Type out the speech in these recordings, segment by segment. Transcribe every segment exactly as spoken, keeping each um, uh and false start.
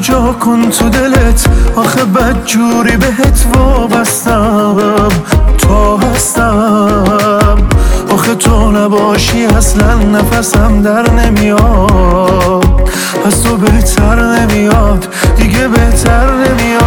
جا کن تو دلت، آخه بد جوری بهت وابستم تا هستم. آخه تو نباشی اصلا نفسم در نمیاد، از تو بهتر نمیاد، دیگه بهتر نمیاد.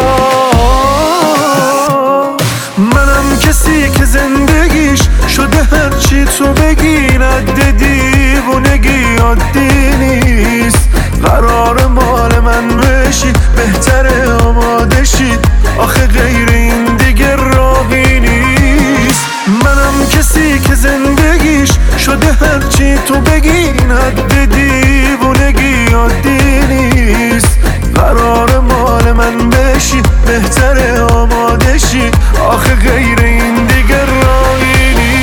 منم کسی که زندگیش شده هرچی تو بگی رد دیوونگی عادی نیست. قرار مال من بشی، بهتره آماده شید، آخه غیر این دیگه راهی نیست. منم کسی که زندگیش شده هرچی تو بگی رد دیوونگی عادی نیست. قرار مال من بشی، بهتره آماده شی، آخه غیر این دیگه راهی نیست.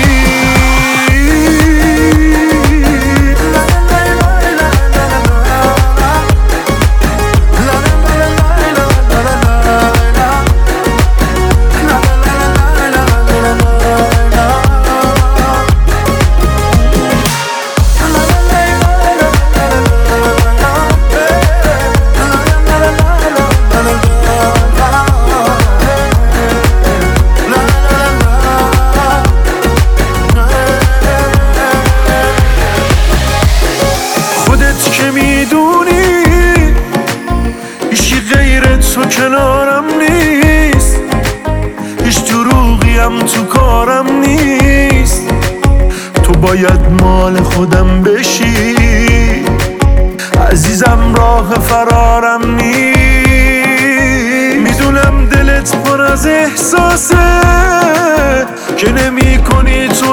که میدونی هیچی غیر تو کنارم نیست، هیچ دروغی هم تو کارم نیست. تو باید مال خودم بشی عزیزم، راه فرارم نیست. میدونم دلت پر از احساسه که نمی کنی تو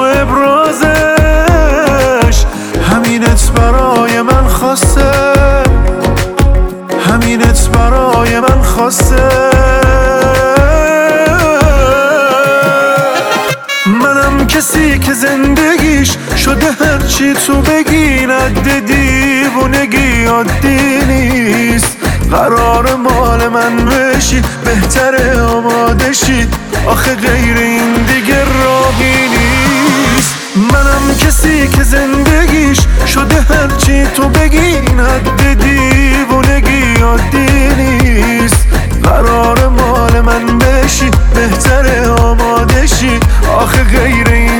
ابرازش، همینت برای من خواسته، همینت برای من خواسته. منم کسی که زندگیش شده هرچی تو بگی رد دیوونگی عادی نیست. قرار مال من بشی، بهتره آماده شید، آخه غیر این دیگه راهی نیست. منم کسی که زندگیش شده هرچی تو بگی رد دیوونگی عادی نیست. قرار مال من بشی، بهتره آماده شی، آخه غیر این